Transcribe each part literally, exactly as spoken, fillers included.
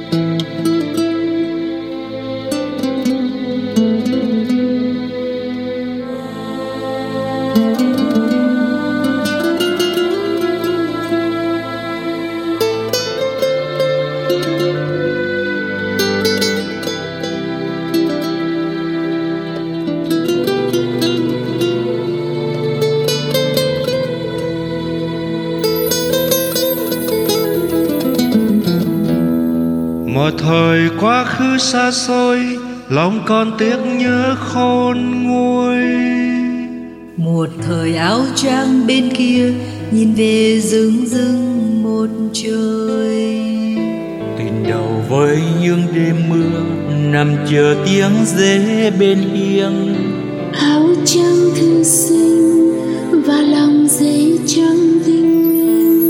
Một thời quá khứ xa xôi, lòng còn tiếc nhớ khôn nguôi. Một thời áo trắng bên kia, nhìn về rừng rừng một trời. Tình đầu với những đêm mưa, nằm chờ tiếng dế bên hiên. Áo trắng thư sinh và lòng dế trắng tinh nguyên.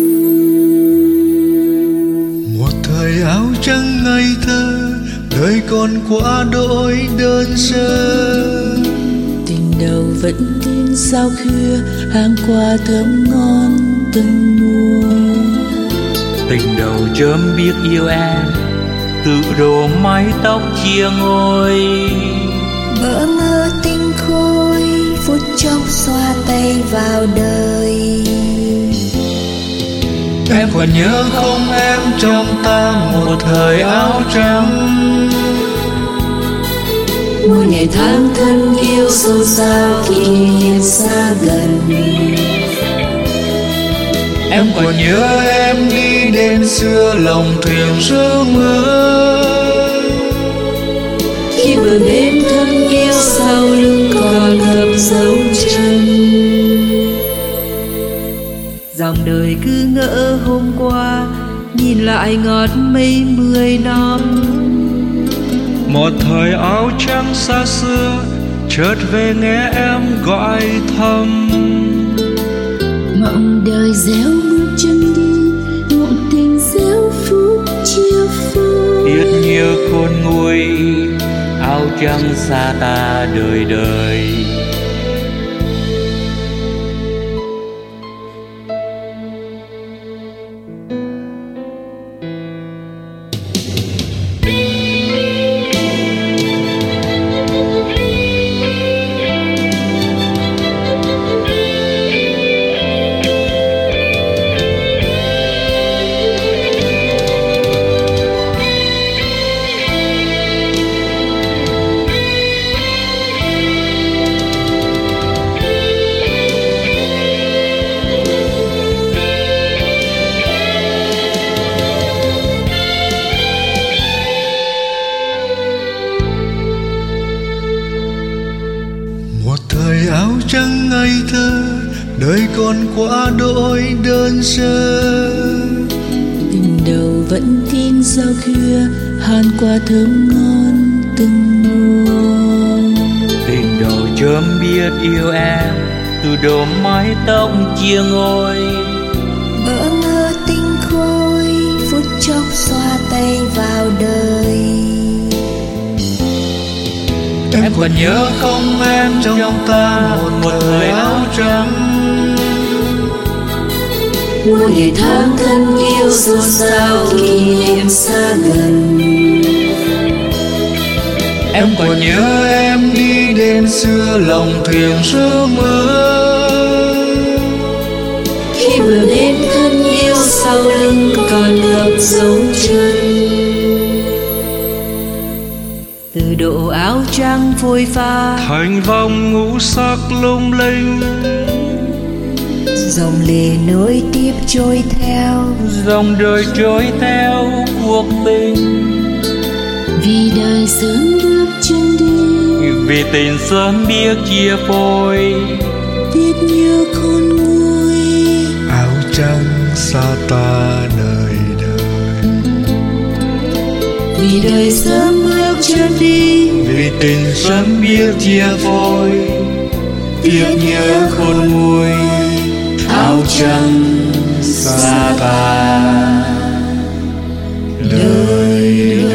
Một thời áo trắng ngây thơ, đời còn quá đỗi đơn sơ. Tình đầu vẫn tin sao khuya, hàng qua thơm ngon từng mùa. Tình đầu chớm biết yêu em, tự đổ mái tóc chia ngôi. Bỡ ngỡ tinh khôi, phút chốc xoa tay vào đời. Em còn nhớ không em, trong ta một thời áo trắng. Mỗi ngày tháng thân yêu sâu sao, kỷ niệm xa gần. Em còn nhớ em đi đêm xưa, lòng thuyền sương mưa. Khi bờ bên thân yêu sau lưng còn ngập dấu chân. Dòng đời cứ ngỡ hôm qua, nhìn lại ngọt mây mười năm. Một thời áo trắng xa xưa, chợt về nghe em gọi thầm. Mộng đời réo bước chân đi, mộng tình réo phút chia phôi. Tiếc nhớ khôn nguôi, áo trắng xa ta đời đời. Một thời áo trắng ngây thơ, đời còn quá đỗi đơn sơ. Tình đầu vẫn tin sao khuya, hàn qua thơm ngon từng mùa. Tình đầu chớm biết yêu em, từ đốm mái tóc chia ngôi. Bỡ ngỡ tinh khôi, phút chốc xoa tay vào đời. Em còn nhớ không em, trong ta một thời áo trắng. Mỗi ngày tháng thân yêu xôn xao, kỷ niệm xa gần. Em còn nhớ em đi đêm xưa, lòng thuyền sương mưa. Khi vừa đến thân yêu sau lưng còn ngập dấu chân. Từ độ áo trắng phôi pha, Thành vòng ngũ sắc lung linh. dòng lệ nối tiếp trôi theo. Dòng đời trôi theo cuộc tình. Vì đời sớm bước chân đi, Vì tình sớm biết chia phôi. Tiếc nhớ khôn nguôi, Áo trắng xa ta đời đời. vì đời sớm bước chân đi. Vì tình sớm biết chia phôi. Tiếc nhớ khôn nguôi, áo trắng xa ta đời đời.